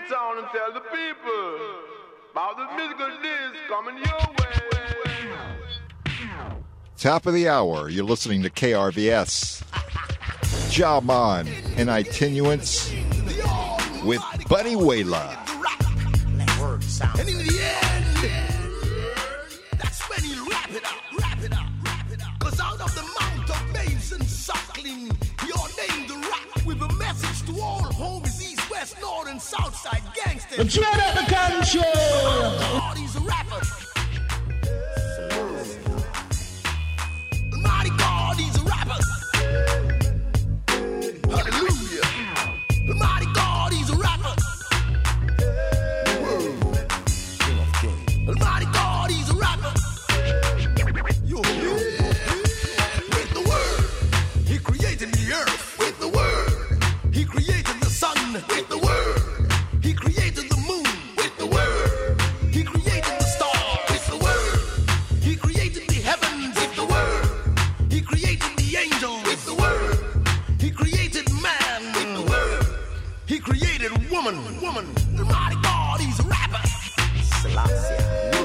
town and tell the people about the musical disc coming your way. Top of the hour, you're listening to KRVS. Jaman and Itinuance with Bunny Wailer. And in the end, that's when he wrap it up. Cause out of the mount of babes and suckling, he ordained the rap with a message to all homies, east, west, north, and south side gangsters. Straight out the country! God, he's a rapper. Almighty God, he's a rapper. Hallelujah. Almighty God, he's a rapper. Almighty God, he's a rapper. Yo, with the word, he created the earth. With the word, he created the sun. With the word, he created the moon. With the word, he created the stars. With the word, he created the heavens. With the word, he created the angels. With the word, he created man. With the word, he created woman. Almighty God, he's a rapper. Selassie.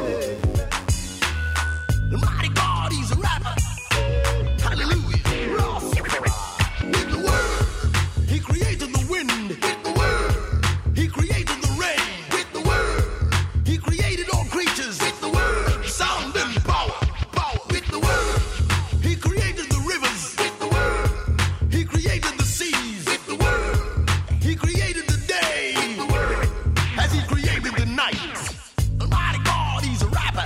Almighty God, he's a rapper. Hallelujah. With the word, he created the wind. With the word, he created the rain. With the word, he created all creatures. With the word, sound and power. With the word, he created the rivers. With the word, he created the seas. With the word, he created the day. With the word, as he created the night. Almighty God, he's a rapper.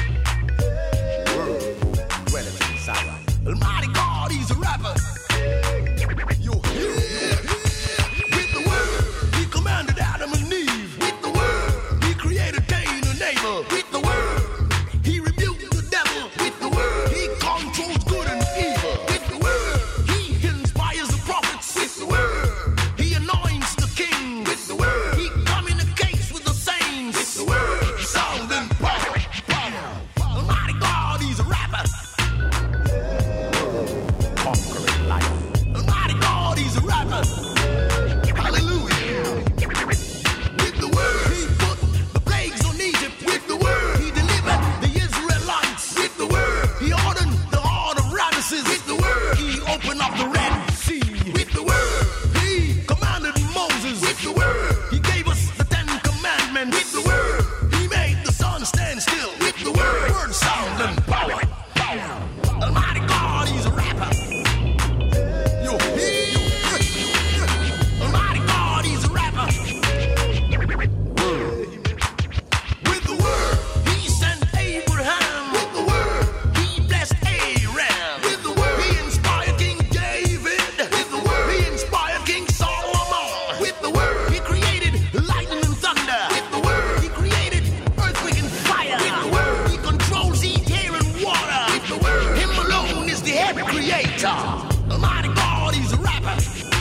Almighty God, he's a rapper. Yo, with the word, he commanded Adam and Eve. With the word, he created Cain and Abel. With the word, he rebuked the devil. With the word, he controls good and evil. With the word, he inspires the prophets. With the word, he anoints the king. With the word, he communicates with the saints. With the word, sound and power. Almighty God, he's a rapper. Conquering life. Almighty God, he's a rapper. Hallelujah. With the word, he put the plagues on Egypt. With the word, he delivered the Israelites. With the word, he ordered the heart of Ramesses. With the word, he opened up the Red Sea. With the word, he commanded Moses. With the word, he gave us the 10 Commandments. With the word, he made the sun stand still. With the word sound and power. Almighty God, he's a rapper. Yo, Almighty God, he's a rapper. With the word, he sent Abraham. With the word, he blessed Aaron. With the word, he inspired King David. With the word, he inspired King Solomon. With the word, he created lightning and thunder. With the word, he created earthquake and fire. With the word, he controls heat, air, and water. With the word, him alone is the head creator. Almighty God, he's a rapper.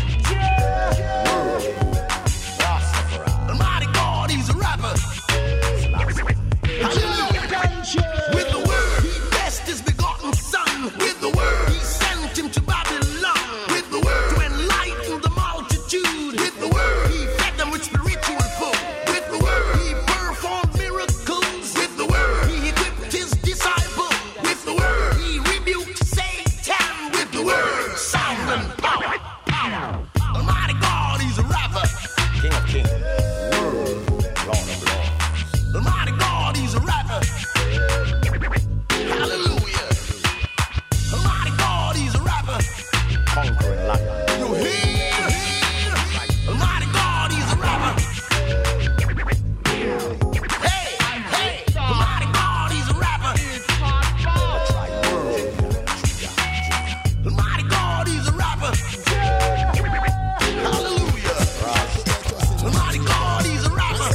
Almighty God, he's a rapper. Hallelujah. With the word, he blessed his begotten son. With the word, he sent him to Babylon. With the word, to enlighten the multitude. With the word, he fed them with spiritual food. With the word, he performed miracles. With the word, he equipped his disciples. With the word, he rebuked Satan. With the word, sound and power. Almighty God, he's a rapper. King of kings, Lord of lords. Almighty God, he's a rapper. Hallelujah. Almighty God, he's a rapper. Conquering lion. You hear? Almighty God, he's a rapper. Hey, Almighty God, he's a rapper. Almighty God, he's a rapper. Hallelujah. Almighty God, he's a rapper.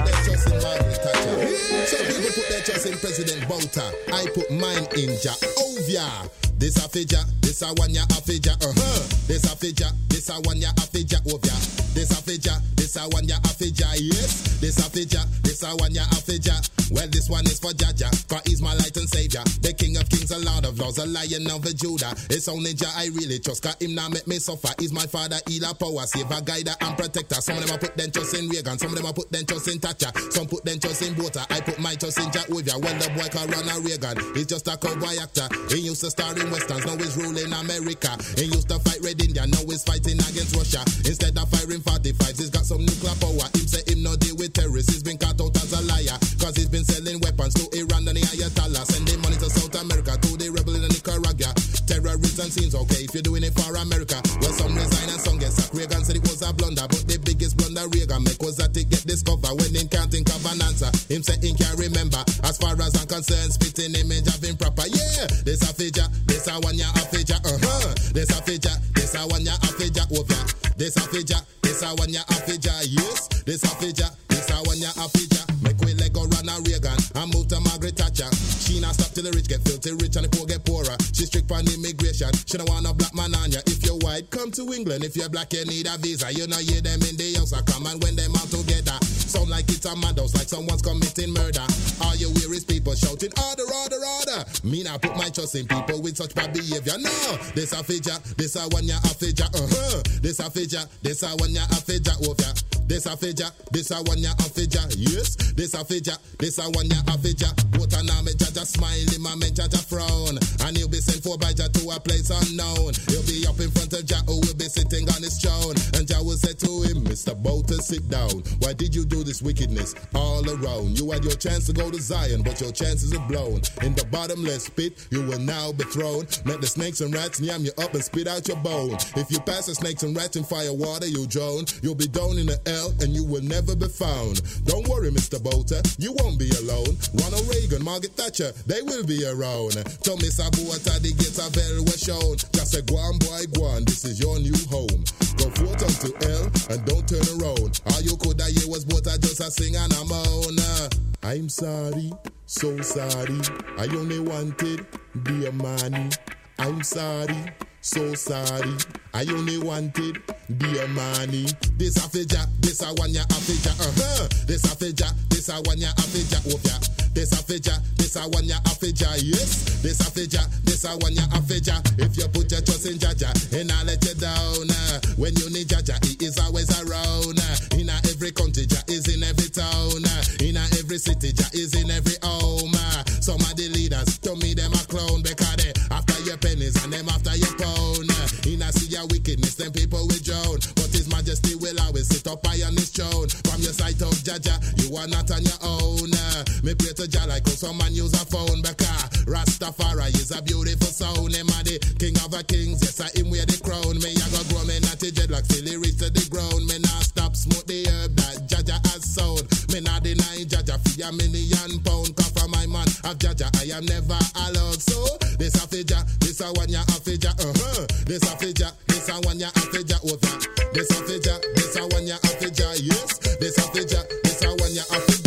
Some people put their trust in President Bouta. I put mine in Jehovah. This a fija, this a one ya a fija, This a fija, this a one ya a fija, Ovia. This a fija, this a one ya a fija, yes. This a fija, this a one ya a fija. Well, this one is for Jaja, for he's my light and savior. The king of kings, a lord of lords, a lion of the Judah. It's only Jah I really trust, cause him now make me suffer. He's my father, healer, power, saver, guider, and protector. Some of them I put them trust in Reagan, some of them I put them trust in Thatcher, some put them trust in Botha. I put my trust in Jehovah. Well, the boy called Ronald Reagan, he's just a cowboy actor. He used to star in westerns, now he's ruling America. He used to fight Red India, now he's fighting against Russia. Instead of firing 45s, he's got some nuclear power. Him say him no deal with terrorists, he's been caught out as a liar, cause he's been selling weapons to Iran and the Ayatollah, sending money to South America, to the rebel in Nicaragua. Terrorism seems okay if you're doing it for America. Well, some resign and some get sacked. Reagan said it was a blunder, but the biggest blunder Reagan make was that it get discovered when him can't think of an answer. Him say him can't remember. As far as I'm concerned, spitting image of him proper. Yeah, this a fidget, this a one ya a fidget. This a fidget, this a one ya a fidget over. This a fidget, this a one ya a fidget. Yes, this a fidget, this a one ya a fidget. Make we let go Ronald Reagan and move to Margaret Thatcher. She not stop till the rich get filthy rich and the poor get poorer. She strict on immigration. She don't want a black man on ya. If you're white, come to England. If you're black, you need a visa. You know hear them in the house. I come and when them out together. Sound like it's a madhouse, like someone's committing murder. All you hear is people shouting order, order, order. Me not put my trust in people with such bad behavior. No, this a fidget, this a one ya a fidget. This a fidget, this a one ya a fidget over. This a fidget, this a one ya a fidget. Yes, this a fidget, this a one ya a fidget. Both a now me Jaja smile, him a me Jaja frown. And he'll be sent for by Jah to a place unknown. He'll be up in front of Jah who will be sitting on his throne. And Jah will say to him, Mr. Bolton, sit down. Why did you do this wickedness all around? You had your chance to go to Zion, but your chances are blown. In the bottomless pit, you will now be thrown. Let the snakes and rats yam you up and spit out your bone. If you pass the snakes and rats in fire water, you'll drown. You'll be down in the hell and you will never be found. Don't worry, Mr. Bolton, you won't be alone. Ronald Reagan, Margaret Thatcher, they will be around. Tell me Sabuata, the gates are very well shown. Just say, go on, boy, go on, this is your new home. Go forth unto hell and don't turn around. All you could have hear was but I just a sing and a moan. I'm sorry, so sorry. I only wanted dear money. I'm sorry, so sorry. I only wanted dear money. This a fidget, this a one ya a fidget. This a fidget, this a one ya a fidget. Oh yeah. This a fidget, this a one ya a fidget. Yes, this a fidget, this a one ya a fidget. If you put your trust in Jaja, and I let you down. When you need Jaja, he is always around. In every country, Jah is in every town. In every city, Jah is in every home. Some of the leaders, to me them a clown because they after your pennies and them after your pound. In a sea of wickedness, them people will drown. But His Majesty will always sit up high on His throne. From your sight of Jaja, you are not on your own. Me pray to Jah like how some man use a phone because Rastafari is a beautiful sound. Him a the king of the kings, yes I him wear the crown. Me a go grow me natty dreadlocks till he reach to the ground. Me not stop smoke the herb that Jaja has sown. Me not deny Jaja for a £1,000,000. Cause for my man of Jaja I am never allowed. So this a fidget, this a one ya a fidget. This a fidget, this a one ya a fidget over. This a fidget, this a one ya a fidget. Yes, this a fidget, this a one ya a fidget.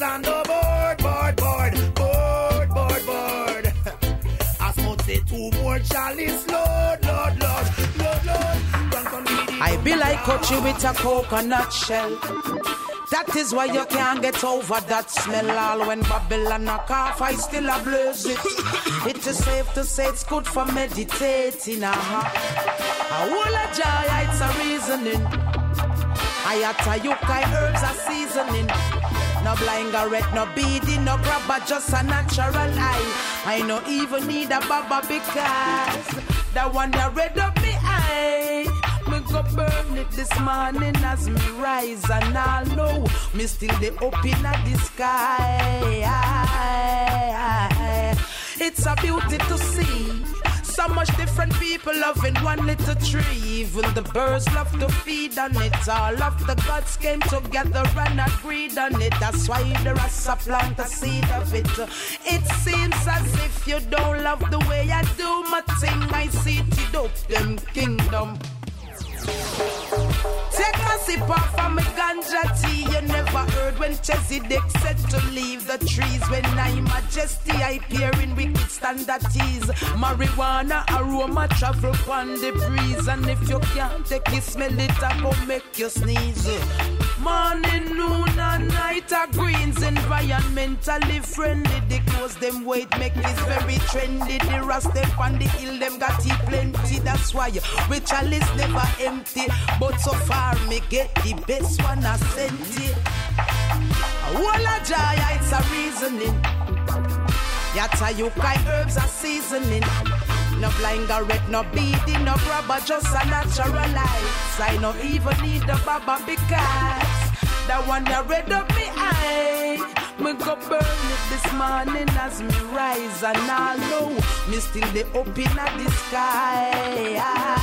on the board. I smoke say 2 more chalice, Lord. I be like Coachy with a coconut shell. That is why you can't get over that smell. All when Babylon knock off, I still a blaze it. It is safe to say it's good for meditating. A whole of joy, it's a reasoning. Ayatayukai herbs are seasoning. No blind garret, no beading, no grabber, just a natural eye. I no even need a baba because the one that read up me eye. Me go burn it this morning as me rise, and I know me still the up in the sky. It's a beauty to see. So much different people loving one little tree. Even the birds love to feed on it. All of the gods came together and agreed on it. That's why the Rasta plant a seed of it. It seems as if you don't love the way I do my thing. I see it up them kingdom. Take a sip off of my ganja tea. You never heard when Chesedek said to leave the trees. When I majesty, I peer in wicked standard teas. Marijuana aroma travel on the breeze. And if you can't take it, smell it, I go make you sneeze. Morning, noon and night are greens. Environmentally friendly. The clothes them weight make this very trendy. The rust on the hill them got it plenty. That's why which a list never empty. But so far me get the best one I sent it. Wall of joy, it's a reasoning. Yatayukai herbs are seasoning. No blind garret, no beading, no grabber, just a natural life. I no even need the baba because the one that read up me eye. Me go burn it this morning as me rise, and I know me still the up in the sky.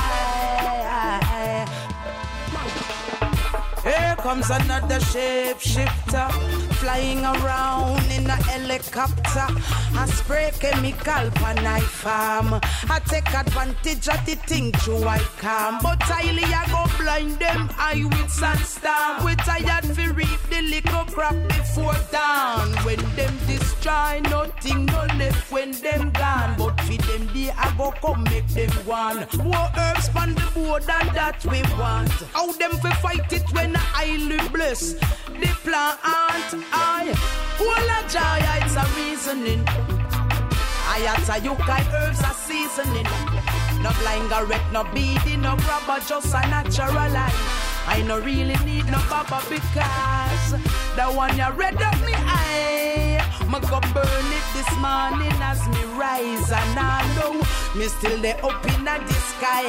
Here comes another shapeshifter, flying around in a helicopter. I spray chemical pan I farm. I take advantage of the thing to I calm. But I go blind them eye with sandstorm. We tired fi reap the little crop before dawn. When them destroy, nothing no left when them gone. But fi them day I go come make them one. More herbs on the board than that we want. How them fi fight it when I live bless the plant I whole of joy, it's a reasoning. Ayatayukai herbs are seasoning. No blind garret, no beading, no grabber, just a natural life. I no really need no baba because the one you read up me eye. Me go burn it this morning as me rise, and I know me still the up in the sky.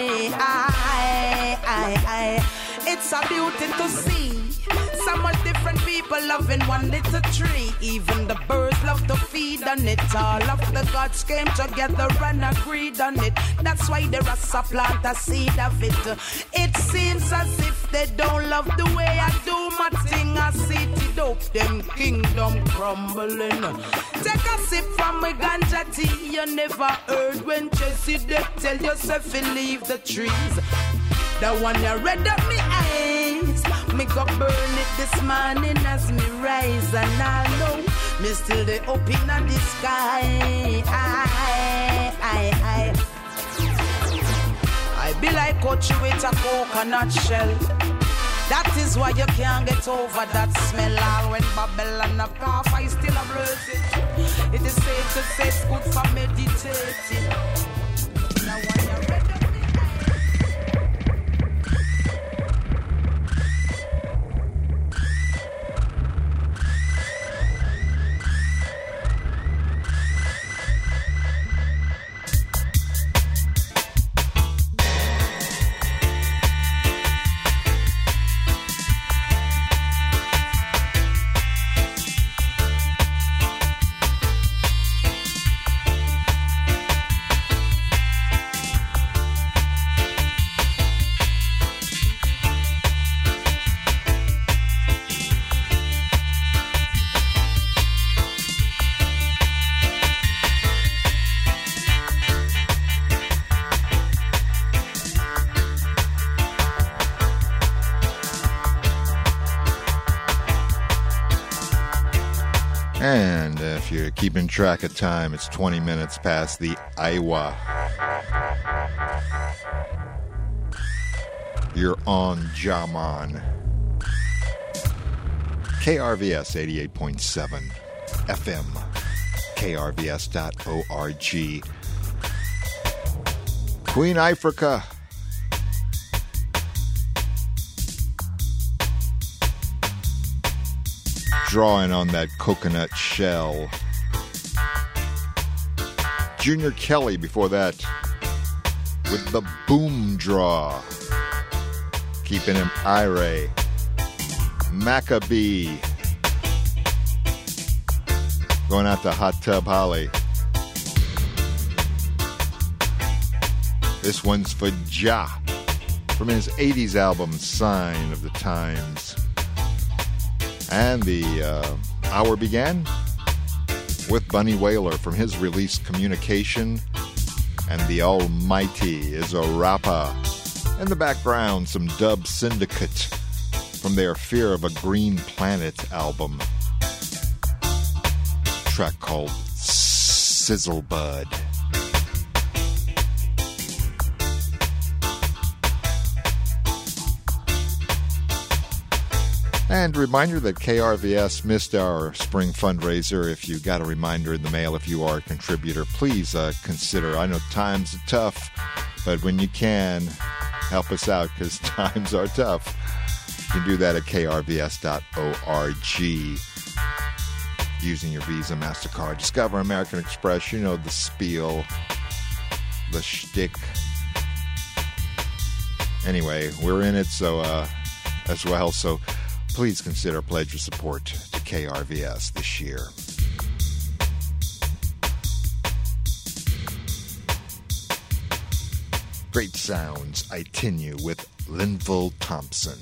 It's a beauty to see. So much different people loving one little tree. Even the birds love to feed on it. All of the gods came together and agreed on it. That's why the Rasta plant a seed of it. It seems as if they don't love the way I do my thing. I see it up, them kingdom crumbling. Take a sip from my ganja tea. You never heard when Chesedek tell yourself to leave the trees. The one you read up me eyes. Me go burn it this morning as me rise, and I know me still the up in the sky. I be like Coachy with a coconut shell. That is why you can't get over that smell. All when Babylon knock off, I still a bless it. It is safe to say it's good for meditating. The one you read up. If you're keeping track of time, it's 20 minutes past the Iowa. You're on Jaman. KRVS 88.7 FM. KRVS.org. Queen Africa. Drawing on that coconut shell. Junior Kelly before that with the boom draw. Keeping him irate. Maccabee. Going out to Hot Tub Holly. This one's for Ja from his 80s album Sign of the Times. And the hour began with Bunny Wailer from his release Communication. And the Almighty is a rapper. In the background, some Dub Syndicate from their Fear of a Green Planet album. A track called Sizzlebud. And reminder that KRVS missed our spring fundraiser. If you got a reminder in the mail, if you are a contributor, please consider. I know times are tough, but when you can, help us out because times are tough. You can do that at krvs.org using your Visa, MasterCard, Discover, American Express. You know the spiel, the shtick. Anyway, we're in it as well, so please consider a pledge of support to KRVS this year. Great sounds, I tin you with Linville Thompson.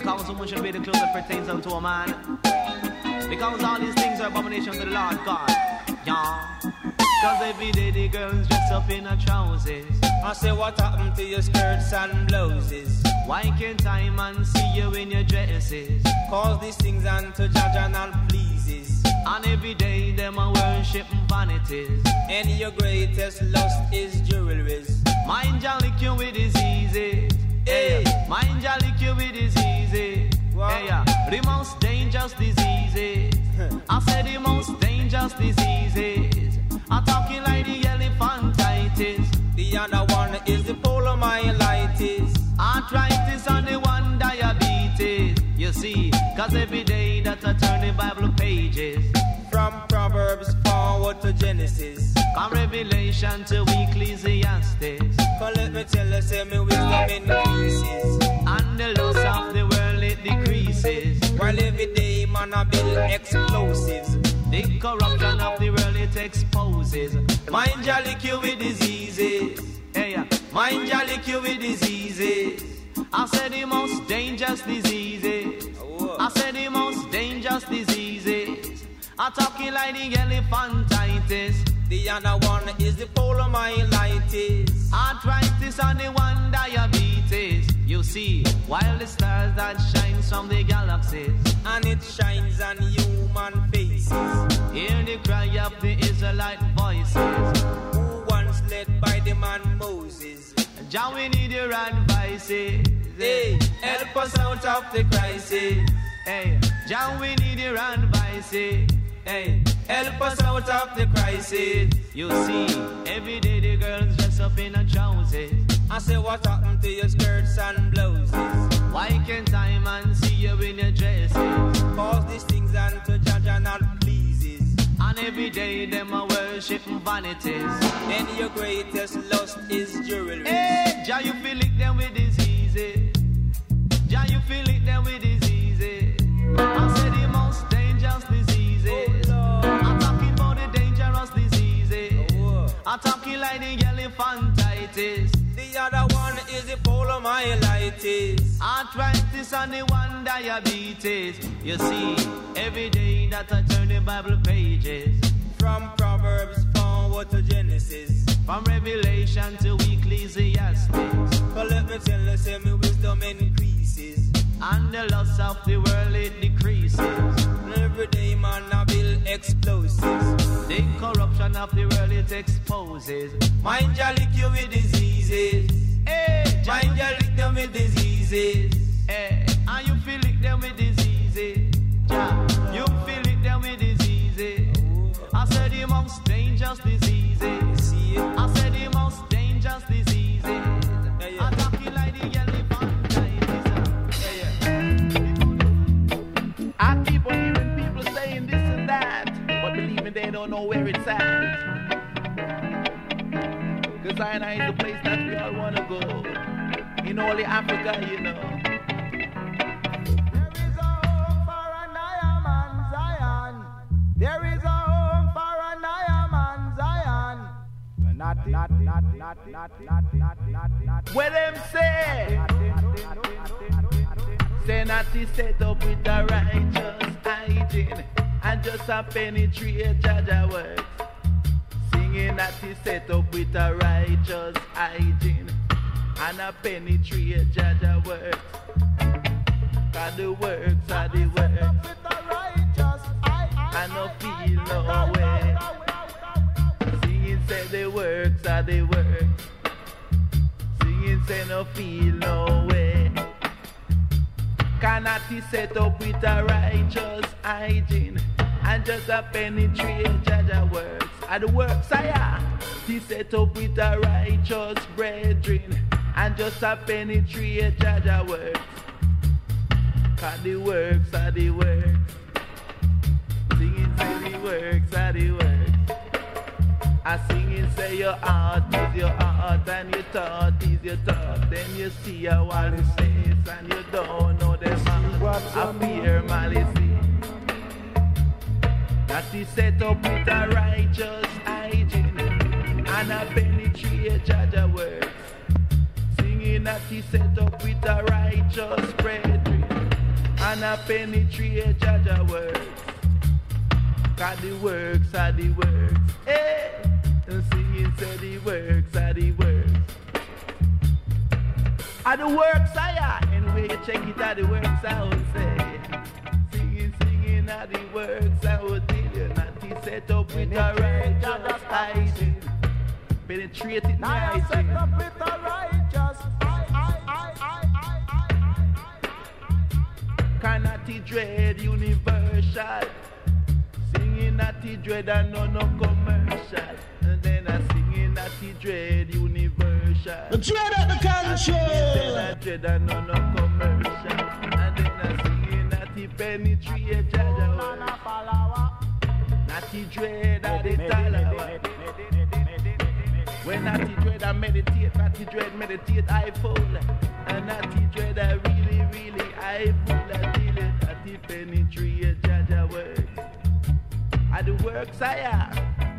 Because woman should be the clothes that pertains unto a man. Because all these things are abomination to the Lord God. Yeah. Cause every day the girls dress up in her trousers. I say what happened to your skirts and blouses? Why can't I man see you in your dresses? Cause these things unto Jaja and pleases. And every day them a worship vanities. And your greatest lust is jewelries. Mind ya lick you with diseases. Hey. Mind ya lick you with diseases. Hey, the most dangerous diseases. I said the most dangerous diseases. I'm talking like the elephantitis. The other one is the polomyelitis. Arthritis and the one diabetes. You see, cause every day that I turn the Bible pages. From Proverbs forward to Genesis. From Revelation to Ecclesiastes. But let me tell you, say me wisdom increases. And the loss of the world it decreases. While every day man I build explosives. The corruption of the world it exposes. Mind ya lick you with diseases. Hey, mind ya lick you with diseases. I said the most dangerous diseases. I said the most dangerous diseases. I'm talking like the elephantitis. The other one is the polomyelitis. Arthritis and the one diabetes. You see, while the stars that shines from the galaxies. And it shines on human faces. Hear the cry of the Israelite voices. Who once led by the man Moses. Jah, we need your advices. Hey, help us out of the crisis. Hey, Jah, we need your advices. Hey, help us out of the crisis. You see, every day the girls dress up in her trousers. I say what happened to your skirts and blouses? Why can't I man see you in your dresses? Cause these things unto Jaja not pleases. And every day them a worship vanities. And your greatest lust is jewelry. Hey, Jah, you feel it them with diseases. Jah, you feel it them with diseases. I say the most dangerous diseases. I'm talking about the dangerous diseases. I'm talking like the elephantitis. The other one is the polomyelitis. Arthritis and the one diabetes. You see, every day that I turn the Bible pages. From Proverbs forward to Genesis. From Revelation to Ecclesiastes. But let me tell you, say me wisdom increases. And the loss of the world it decreases. And every day man I build explosives. The corruption of the world it exposes. Mind ya lick you with diseases. Hey, mind ya lick them with diseases. Hey, and you feel it them with diseases. Yeah, you feel it them with diseases. I said the most dangerous diseases. See it? I said the most dangerous diseases. I'm talking like the elephantitis. I keep on hearing people saying this and that, but believe me, they don't know where it's at. Cause Zion is the place that we all wanna go. In holy Africa, you know. There is a home for an Iron Man, Zion. There is a home for an Iron Man, Zion. Not. Where them say? Say not to set up with a righteous hygiene and just a penetrate Jaja works. Singing that to set up with a righteous hygiene and a penetrate Jaja works. Cause the works are the works. I no feel no way. Singing say the works are the works. Singing say no feel no way. Cannot be set up with a righteous hygiene and just a penetrate Jaja works. And the works I are to set up with a righteous brethren and just a penetrate Jaja works. Cause the works are the works. Singing say the works are the works. I singing say your heart is your heart and your thought is your thought. Then you see how all it says and you don't know them I fear malice. That is set up with a righteous hygiene and a penetrate Jaja works. Singing that is set up with a righteous brethren Can I penetrate Jaja works? Cause the works are the works. Hey! And singing say the works are the works. Are the works are anyway you check it out the works I would say. Singing are the works I would tell you. Not to set up with a righteous hiding. Penetrate it Now I set up with the righteous. Cannot dread universal. Singing at the dread and no commercial. And then I singing at the dread universal. The dread at the control. Then I dread and no commercial. And then I singing at the penetrate Jaja word. Not the dread at the talawa. When not the dread I meditate, not the dread meditate I fall. And not the dread I really I fall. I deal it at the penetrate Jaja word. At the works I am.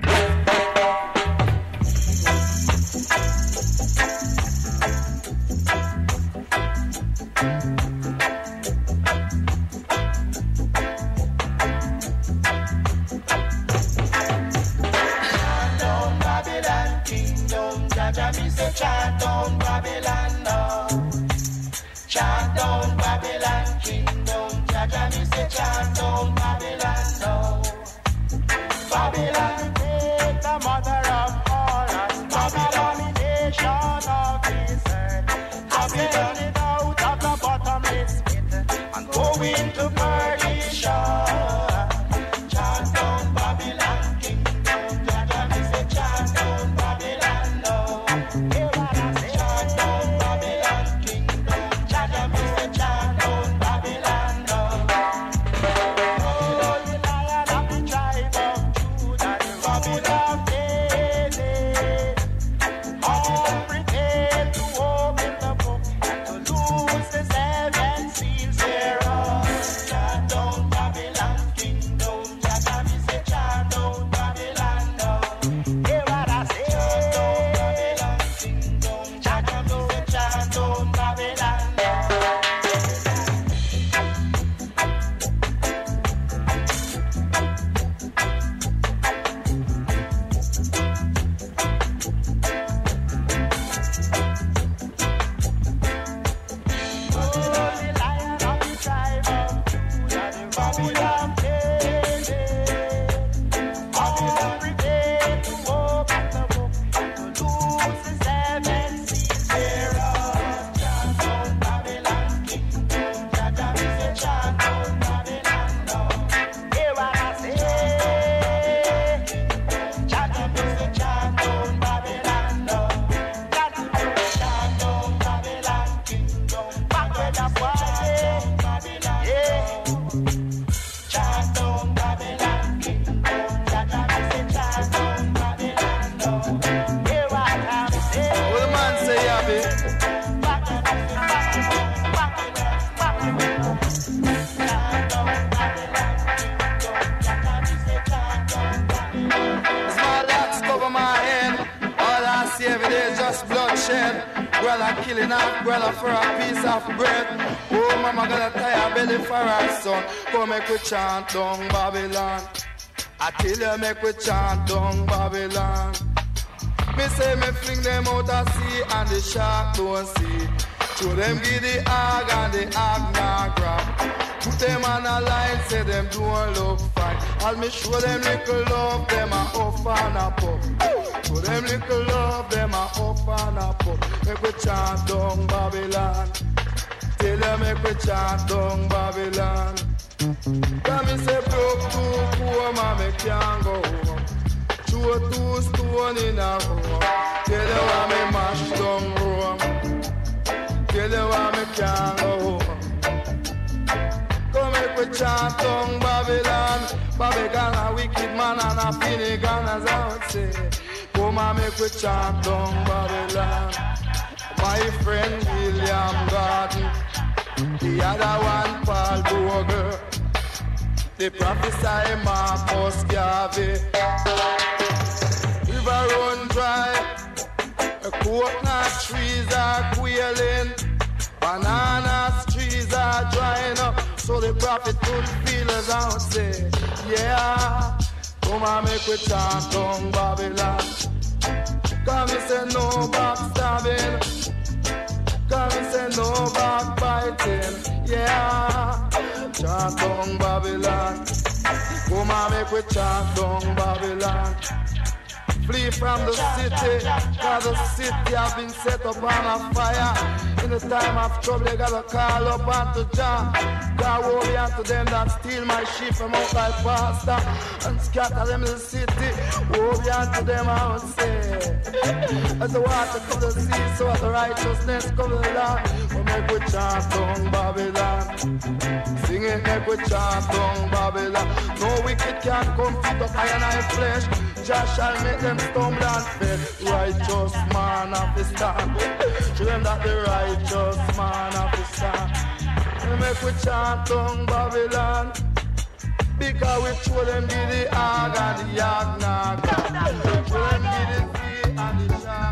Chant down Babylon kingdom, Jaja me say chant down Babylon now. Chant down Babylon kingdom, Jaja me say chant down Babylon now. Babylon, the mother of all us. Babylon, nation of this earth. Babylon, it out of the bottomless pit and go into perdition. Chant down Babylon kingdom, Jaja me say chant down Babylon now. Chant down Babylon kingdom, Jaja me say chant down Babylon now. Oh, the Lion of the tribe of Babylon David, all prepare to open the book and to loose the seven seals thereof. Chant down Babylon kingdom, Jaja me say chant down Babylon now. Hear what I say. Chant down Babylon kingdom, Jaja me say chant down Babylon now. Killing off brother for a piece of bread. Oh, mama gonna tie her belly for her son. Come make we chant down Babylon. I tell you make we chant down Babylon. Me say me fling them out of sea and the shark don't see. Show them give the hog and the hog not grab. Put them on a line, say them don't look fine. I'll me show them little love, them a off and a pop. Show them little love, them a off and a pop. Make we chant down Babylon. Tell them make we chant down Babylon. Tell me say broke too poor, man, me can't go home. Throw 2 stone in a home. Tell them why me mash down Rome. Tell them why me can't go home. Come make we chant down Babylon. Babylon a wicked man and a finnegan as I would say. Come and make we chant down Babylon. My friend William Gordon, the other one Paul Boger, the prophesy Marcus Garvey. River run dry, coconut trees are quailing, banana trees are drying up. So the prophet could feel as I would say, yeah. Come on, make we chant down Babylon. Come and say no backstabbing. Come and say no backbiting. Yeah. Chant down Babylon. Come on, make we chant down Babylon. Flee from the city, cause the city has been set up on a fire. In the time of trouble, they gotta call up unto Jah. God woe be unto them that steal my sheep from out my pasture and scatter them in the city. Woe be unto them, I would say. As the water cover the sea, so as the righteousness cover the land. But make we chant down Babylon. Sing it, make we chant down Babylon. No wicked can come fit up iron and flesh. Jah shall make them stumble and fail. Righteous man of the stand. Show them that the righteous man of the stand. Make we chant down Babylon. Because we show them give the hog and the yag nag. Show them give the sea and the shark.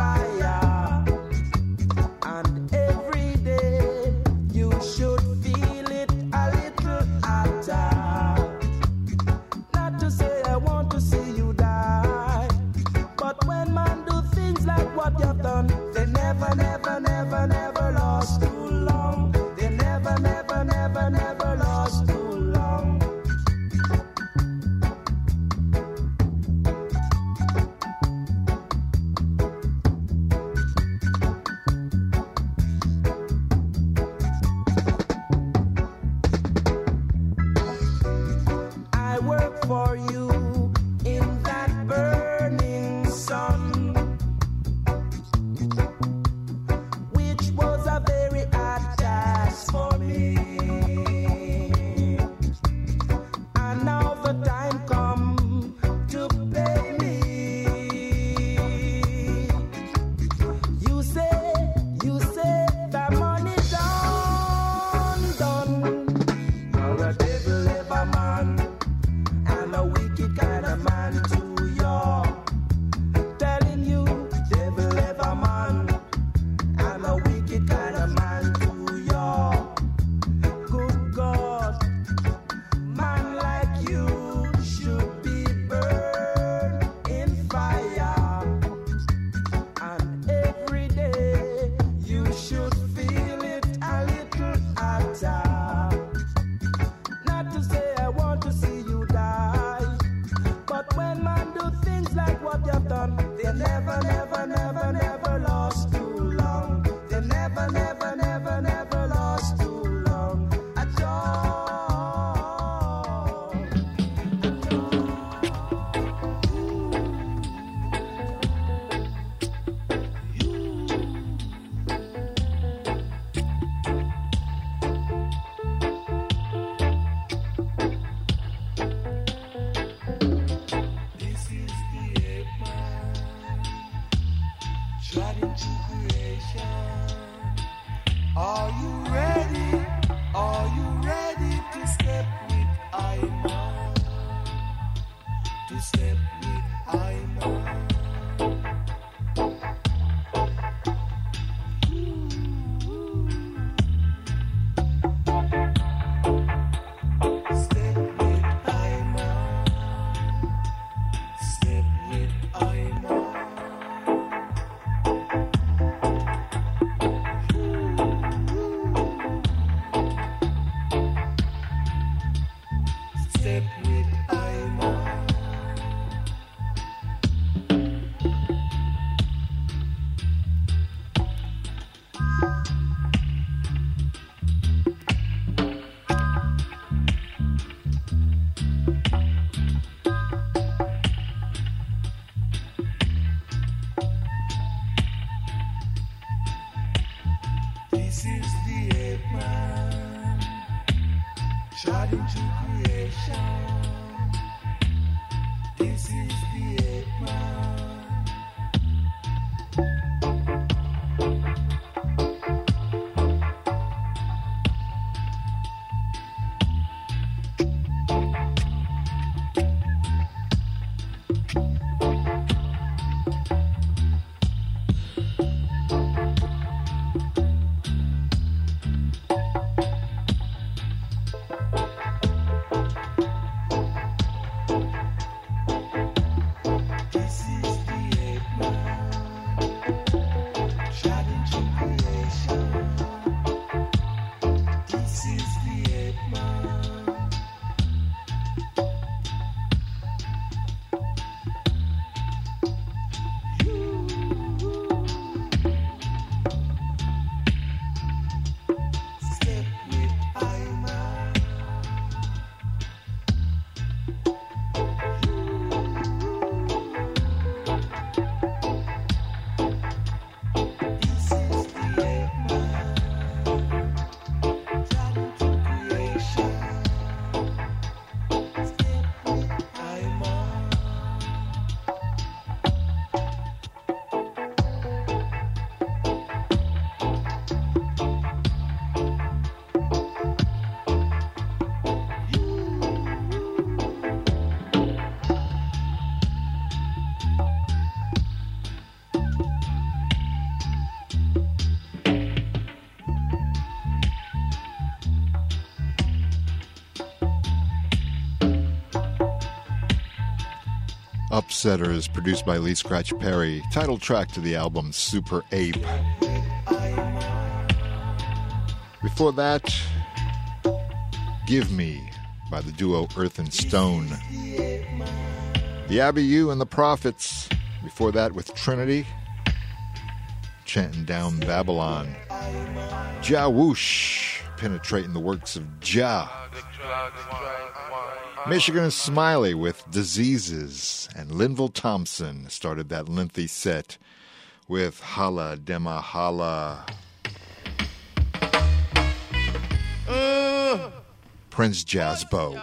Should feel shot into creation. This is the 8th man. Upsetters, produced by Lee Scratch Perry, title track to the album Super Ape. Before that, Give Me by the duo Earth and Stone. The Abbey U and the Prophets, before that with Trinity, chanting down Babylon. Jah Whoosh, penetrating the works of Jah. Michigan Smiley with Diseases, and Linville Thompson started that lengthy set with Hala Dema Hala. Prince Jazzbo.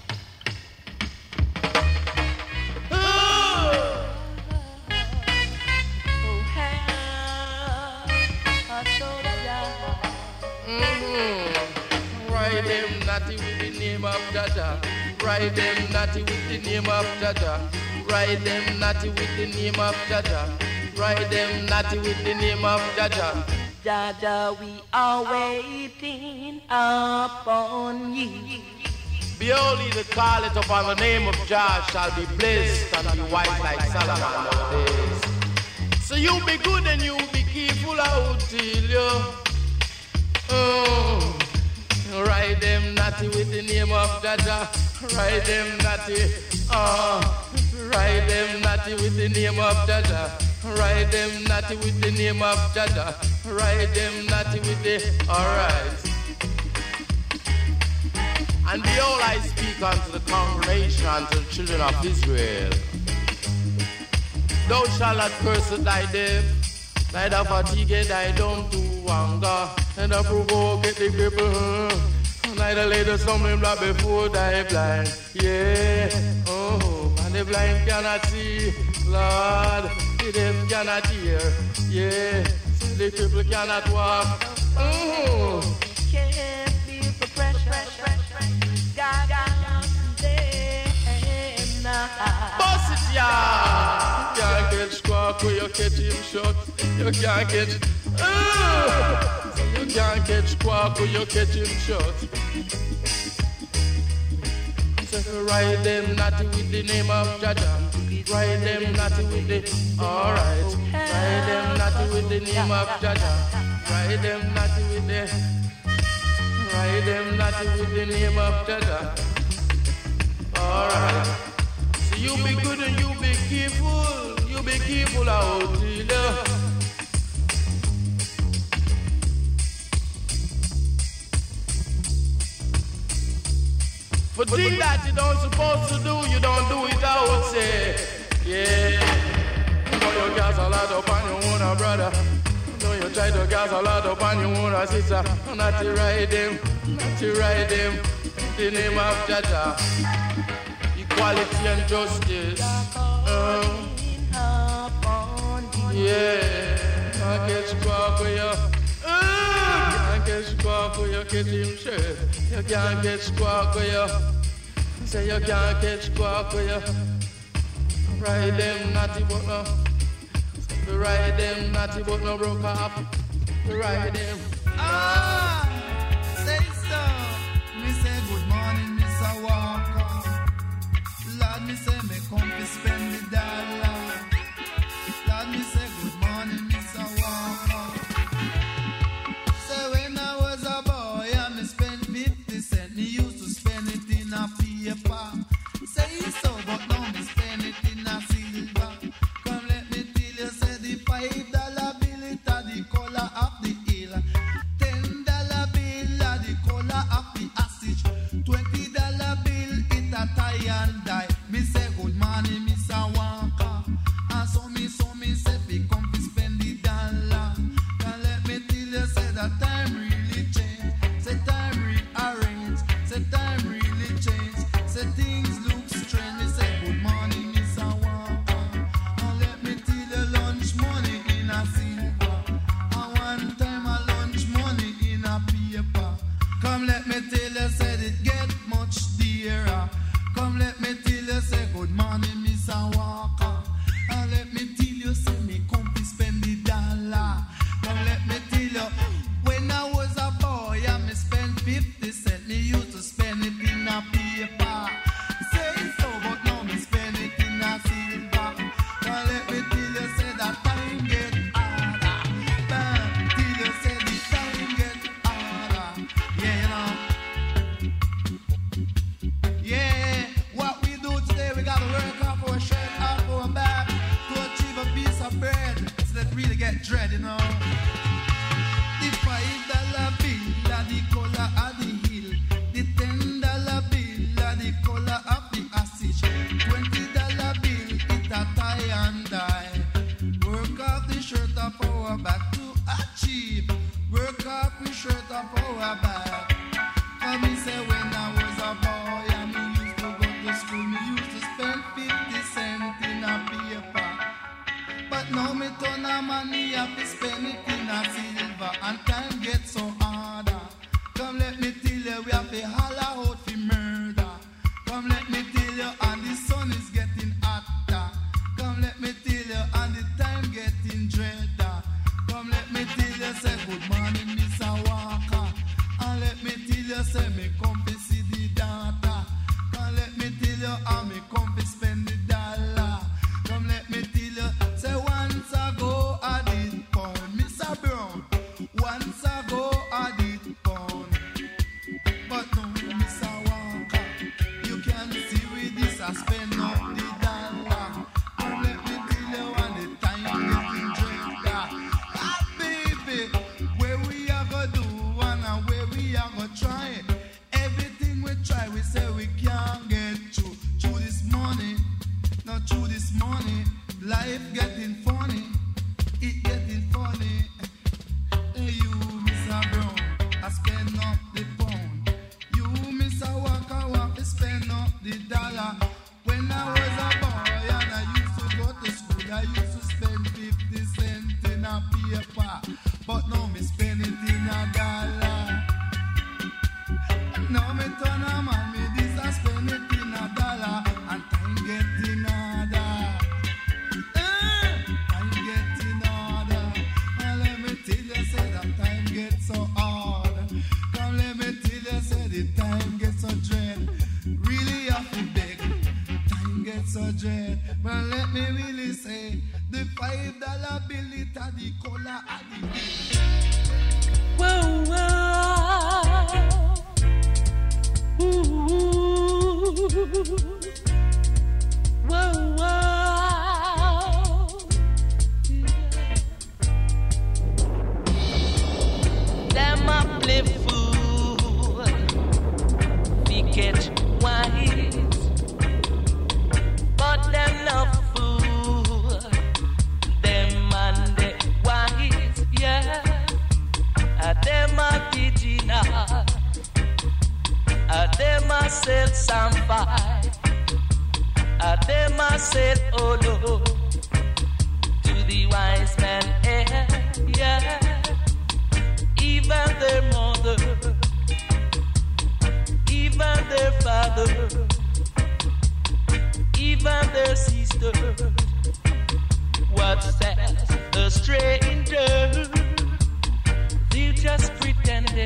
Ride them natty with the name of Jaja. Ride them natty with the name of Jaja. Ride them natty with the name of Jaja. Ride them natty with the name of Jaja. Jaja, we are waiting upon you. Behold, he that calleth upon the name of Jah shall be blessed and be white like Solomon nowadays. So you be good and you be careful out till you. Ride them natty with the name of Jaja. Ride them natty. Ride them natty with the name of Jaja. Ride them natty with the name of Jaja. Ride them natty with the. Alright. And behold, I speak unto the congregation, unto the children of Israel. Thou shalt not curse thy death, neither fatigue thy dumb to hunger, neither provoke the people, neither lay the stumbling block before thy blind. Yeah, and the blind cannot see, Lord, the deaf cannot hear. Yeah, the people cannot walk. Can't be for pressure. Boss it, yeah. You can't catch Squawk or you catch him shot. You can't catch. You can't catch Squawk or you catch him shot. So ride them natty with the name of Jaja. Ride them natty with the. Alright. Ride them natty with the name of Jaja. Ride them natty with the. Ride them natty with the name of Jaja. Alright. So you be good and you be careful. You be careful out there. For things that you don't supposed to do, you don't do it out, say. Yeah. You know you gas a lot up on your own, brother. You know you try to gas a lot up on your own, sister. Not to ride them, not to ride them. the name of Jaja, equality and justice. Yeah, can't get squawk with you. Can't get squawk with you, get him shirt. You can't get squawk with you. Say you can't get squawk with you. Ride them naughty but no. Ride them naughty but no broke up. Ride them. Say so. Me say good morning, Mr. Walker. Lord, me say me come to spend the dollar. Lord, me say good morning, Mr. Walker. Say when I was a boy, I me spend 50 cents. Me used to spend it in a paper. Say so, but now me spend it in a silver. Come let me tell you, say the $5 bill it a the color of the hill. $10 bill a the color of the assage. $20 bill it a tie and die. Me say good morning, Mr. Walker. And so me say we come to spend the dollar. Come let me tell you, say that time really change. Say time rearrange. Say time really change. Say things look strange. Me say good morning, Mr. Walker. And let me tell you, lunch money in a silver. And one time a lunch money in a paper. Come let me tell you, said it get much dearer. Come let me tell you, say good morning, Mr. Walker. And let me tell you, say me come to spend the dollar. Come let me tell you, when I was a boy, I me spend 50 cents. Me used to spend it in a paper. Say so, but now me spend it in a silver. Come let me tell you, say that time get harder. Till you say the time get harder. Yeah, you know. Yeah, what we do today, we gotta work off our shirt, off our back to achieve a piece of bread. So that really get dread, you know. The $5 bill a the color of the hill. The $10 bill a the color of the assage. $20 bill it a tie and die. Work off the shirt off our back to achieve. Work off the shirt off our back. And me say when I was a boy and me used to go to school, me used to spend 50 cents in a paper. But now me turn a man, me have to spend it in a silver. And time gets so harder. Come let me tell you, we have to holler out for murder. Come let me tell you, and the sun is getting hotter. Come let me tell you, and the time getting dreader. Come let me tell you, say good morning, Mr. Walker. And let me tell you, say me come to see the data. Come let me tell you, and me come to spend the dollar. Come let me tell you, say once ago I did pound, Mr. Brown. Once ago I did pound, but now Mr. Walker, you can see with this I spend up the dollar. Come let me tell you, and the time getting dreader. Ah baby, where we are gonna do and where we are gonna try. Everything we try, we say we can't get through this morning. Not through this morning. Life getting funny, it getting funny. Hey you, Mr. Brown, I spend up the pound. You, Mr. Walker, want to spend up the dollar. When I was a boy and I used to go to school, I used to spend 50 cents in a paper. But now me spend it in a dollar. Now me turn a man, me this I spend it in a dollar. And time getting harder. Time getting harder. And let me tell you, say that time gets so hard. Come let me tell you, say the time gets so dread. Really have to beg. Time gets so dread. But let me really say, the $5 bill it a the color of the bill. Whoa, whoa. Ooh. Whoa, whoa. Them a play fool, we get wise, but them not fool, them and the wise, yeah. sell samphire. Them a sell olo to the wise man, yeah. Even their mother, even their father, even their sister, what says a stranger? They're just pretending,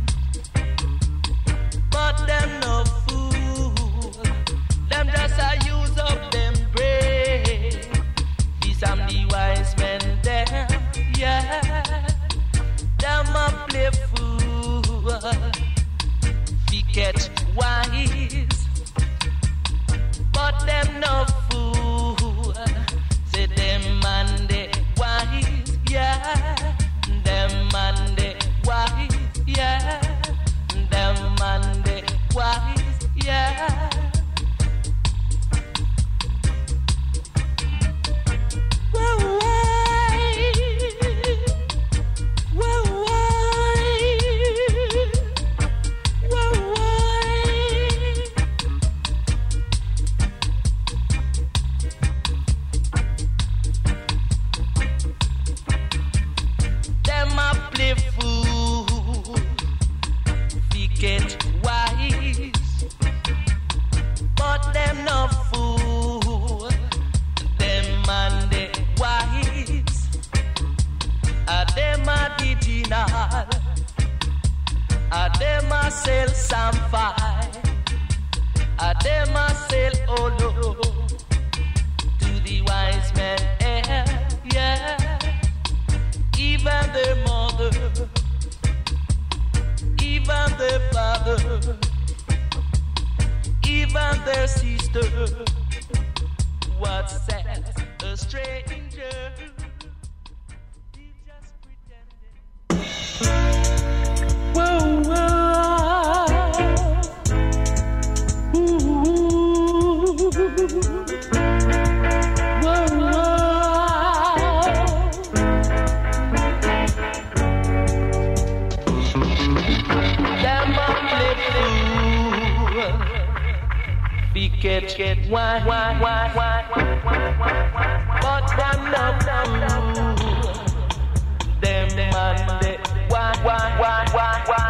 but them no fool. Them just a use up them brain. These am the wise men there, yeah. Them a play fool, fi catch wise, but them no fool. Say them man they wise, yeah. Them man they wise, yeah. Them man they wise, yeah. Whoa, get wise, but them no fool. Them man they wise, them a digital, them a sell samphire, them a sell olo to the wise men, yeah. Even their mother, even their father, even their sister, what says a stranger? He just pretended. Whoa, whoa, ooh, whoa, whoa. Get why, but them no fool. Them man they why.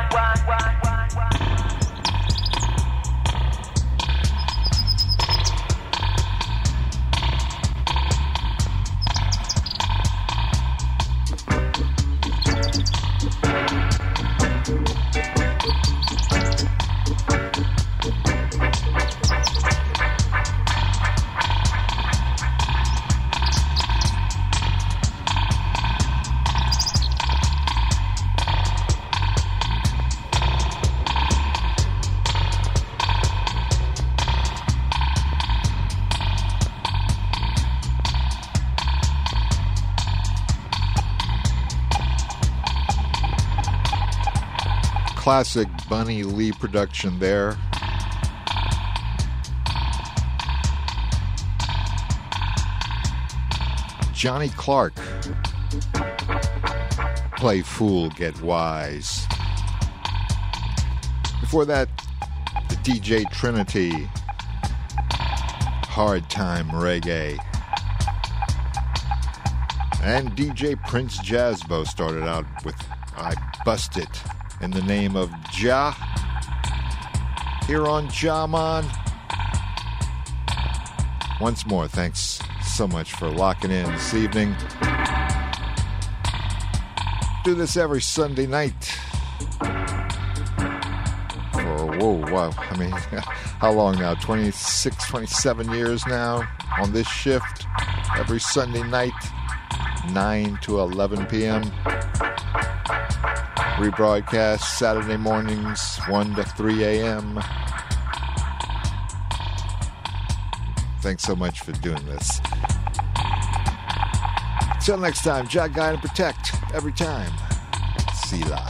Classic Bunny Lee production there. Johnny Clark, Play Fool, Get Wise. Before that, the DJ Trinity, Hard Time Reggae. And DJ Prince Jazzbo started out with I Bust It in the Name of Jah, here on Jah-Man. Once more, thanks so much for locking in this evening. Do this every Sunday night. Wow. I mean, how long now? 26, 27 years now on this shift. Every Sunday night, 9 to 11 p.m. Rebroadcast Saturday mornings, 1 to 3 a.m. Thanks so much for doing this. Till next time, Jah Guide and Protect every time. Selah.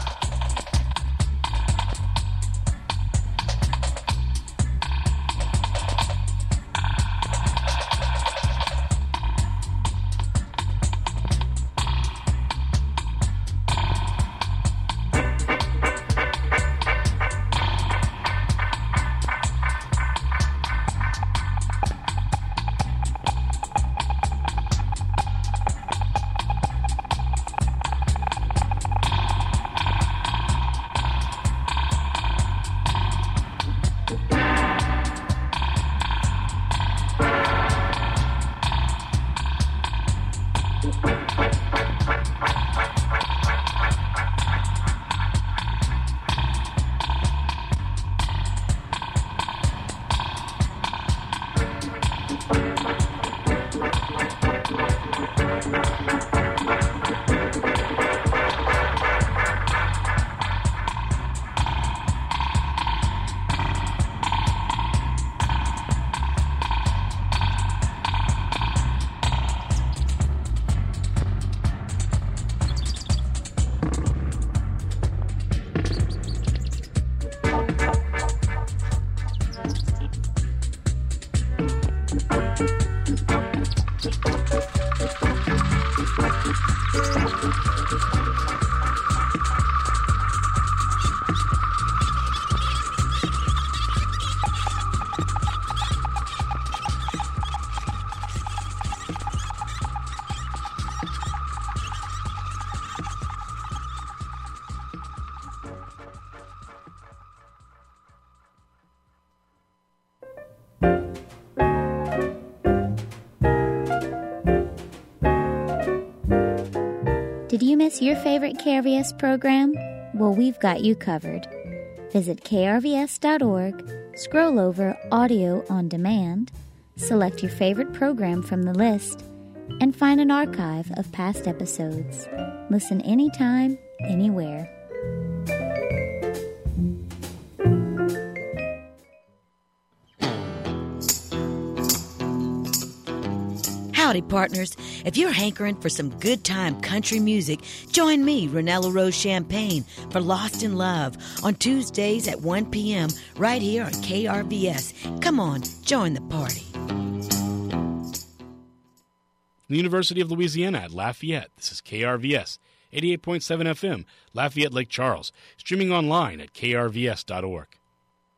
miss your favorite KRVS program? Well, we've got you covered. Visit krvs.org, scroll over Audio on Demand, select your favorite program from the list, and find an archive of past episodes. Listen anytime, anywhere. Howdy, partners. If you're hankering for some good-time country music, join me, Renella Rose Champagne, for Lost in Love on Tuesdays at 1 p.m. right here on KRVS. Come on, join the party. The University of Louisiana at Lafayette. This is KRVS, 88.7 FM, Lafayette Lake Charles, streaming online at krvs.org.